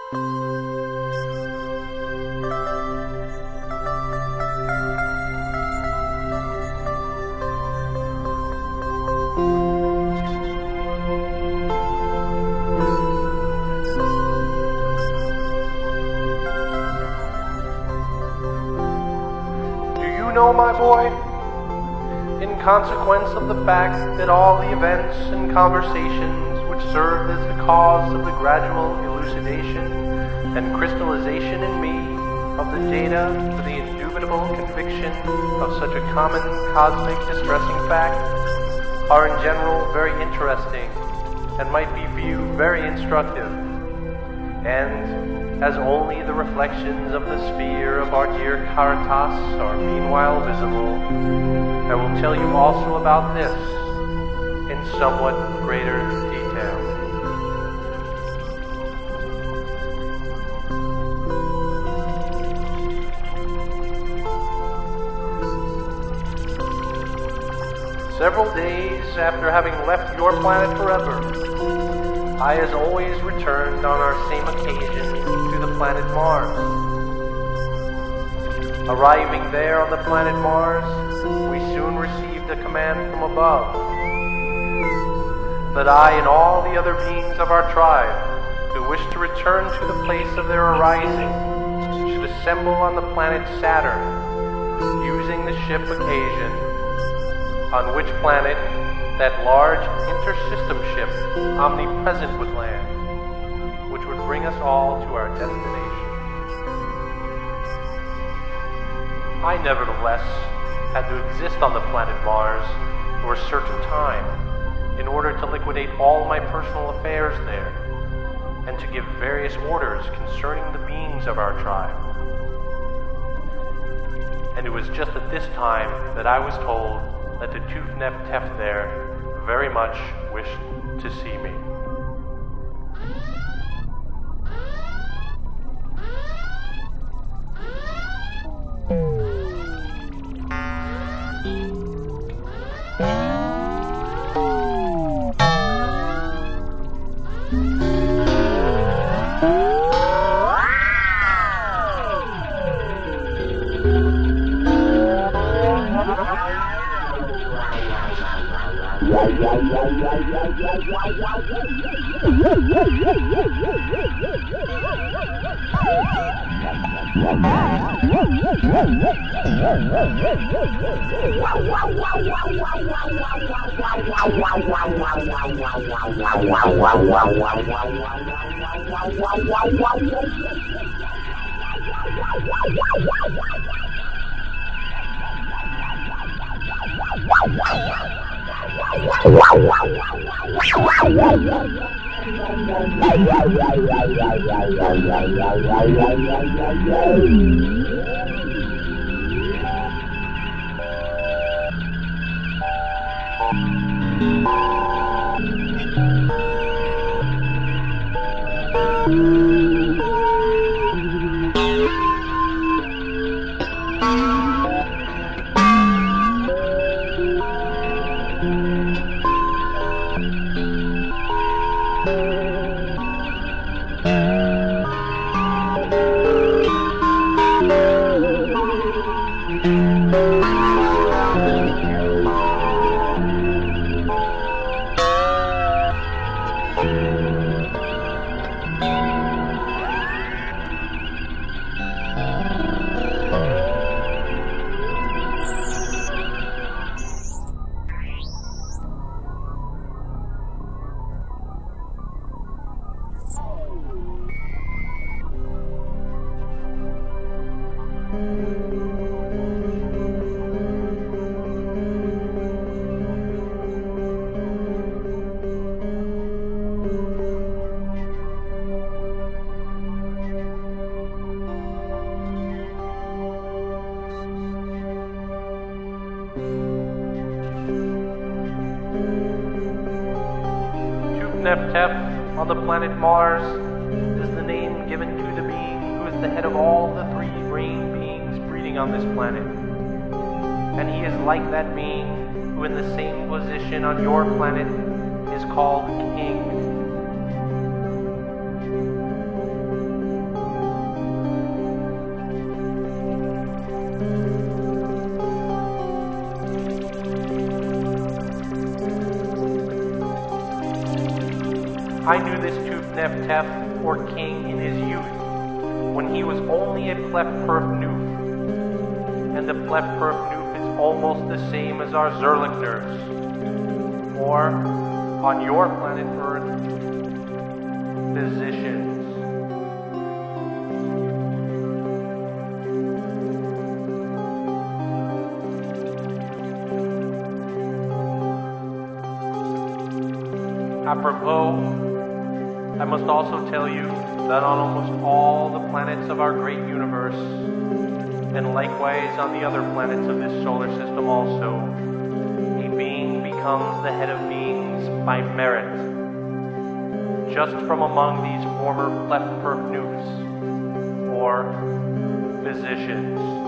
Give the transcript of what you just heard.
know, my boy, in consequence of the fact that all the events and conversations which served as the cause of the gradual elucidation and crystallization in me of the data for the indubitable conviction of such a common cosmic distressing fact are in general very interesting and might be viewed very instructive, and as only the reflections of the sphere of our dear Caritas are meanwhile visible, I will tell you also about this in somewhat greater detail. Several days after having left your planet forever, I as always returned on our same occasion to the planet Mars. Arriving there on the planet Mars, we soon received a command from above that I and all the other beings of our tribe who wished to return to the place of their arising should assemble on the planet Saturn using the ship Occasion, on which planet that large intersystem ship Omnipresent would land, which would bring us all to our destination. I nevertheless had to exist on the planet Mars for a certain time in order to liquidate all my personal affairs there and to give various orders concerning the beings of our tribe. And it was just at this time that I was told that the Tuf-Nef-Tef there very much wished to see me. Tuf-Nef-Tef on the planet Mars is the name given to the being who is the head of all the three brain beings breeding on this planet. And he is like that being who in the same position on your planet is called King. I knew this Tuf-Nef-Tef, or king, in his youth, when he was only a Plef-Perf-Noof. And the Plef-Perf-Noof is almost the same as our Zerlichners. Or, on your planet Earth, physicians. Apropos, I must also tell you that on almost all the planets of our great universe, and likewise on the other planets of this solar system also, a being becomes the head of beings by merit, just from among these former Plef-Perf-Noofs, or physicians.